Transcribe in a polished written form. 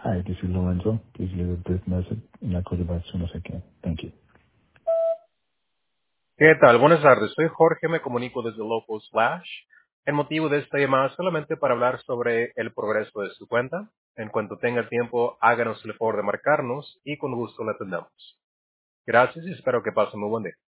Hi, this is Lorenzo. Please leave a brief message and I'll call you back as soon as I can. Thank you. ¿Qué tal? Buenas tardes. Soy Jorge, me comunico desde Local Slash. El motivo de esta llamada es solamente para hablar sobre el progreso de su cuenta. En cuanto tenga tiempo, háganos el favor de marcarnos y con gusto la atendamos. Gracias y espero que pasen muy buen día.